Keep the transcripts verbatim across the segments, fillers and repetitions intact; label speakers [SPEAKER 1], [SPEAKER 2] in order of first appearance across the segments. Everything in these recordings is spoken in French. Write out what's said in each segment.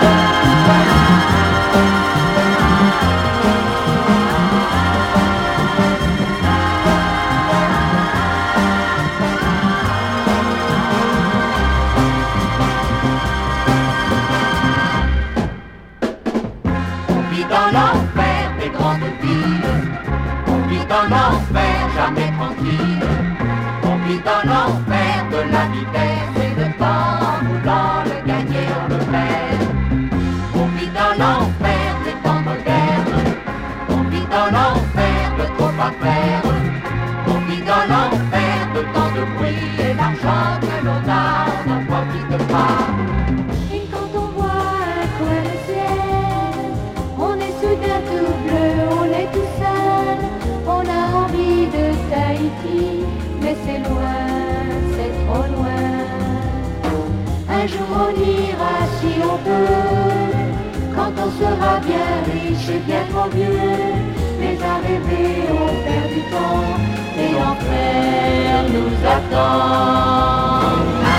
[SPEAKER 1] Dans l'enfer des grandes villes, on vit dans l'enfer jamais tranquille, on vit dans l'enfer de la vitesse et de temps, en voulant le gagner on le perd. On vit dans l'enfer des temps modernes, on vit dans l'enfer de trop à faire, on vit dans l'enfer de tant de bruit et l'argent que l'on a, on n'en profite pas.
[SPEAKER 2] Et quand on voit un coin de ciel, on est soudain tout bleu, on est tout seul, on a envie de Tahiti, mais c'est loin, c'est trop loin. Un jour on ira si on peut, quand on sera bien riche et bien trop vieux, mais à rêver on perd du temps, et l'enfer nous attend.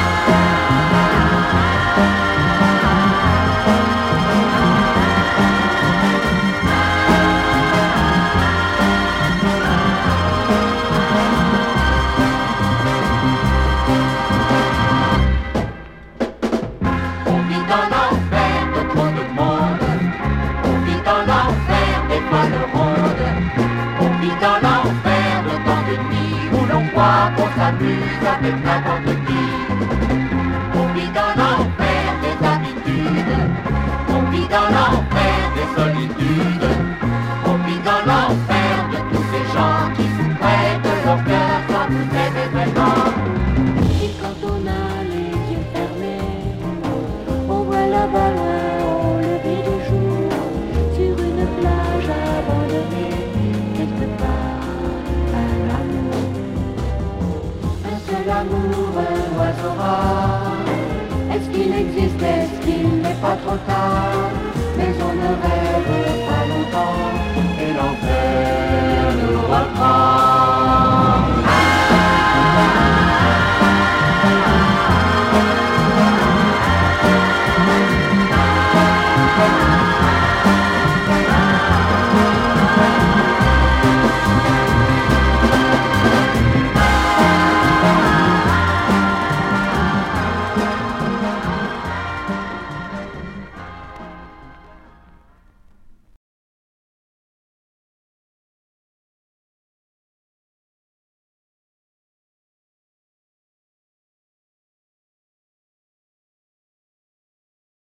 [SPEAKER 1] Dans l'enfer de trop de monde, on vit dans l'enfer des bonnes rondes, on vit dans l'enfer de tant de nuits où l'on croit qu'on s'amuse avec n'importe qui. On vit dans l'enfer des habitudes, on vit dans l'enfer des solitudes, on vit dans l'enfer de tous ces gens qui vous prêtent leur cœur sans vous aimer vraiment.
[SPEAKER 2] Et quand on a les yeux fermés, on voit là-bas loin au lever du jour, sur une plage abandonnée, quelque part, un amour. Un seul amour, un oiseau rare. Est-ce qu'il existe, est-ce qu'il n'est pas trop tard? Mais on ne rêve pas longtemps, et l'enfer nous reprend.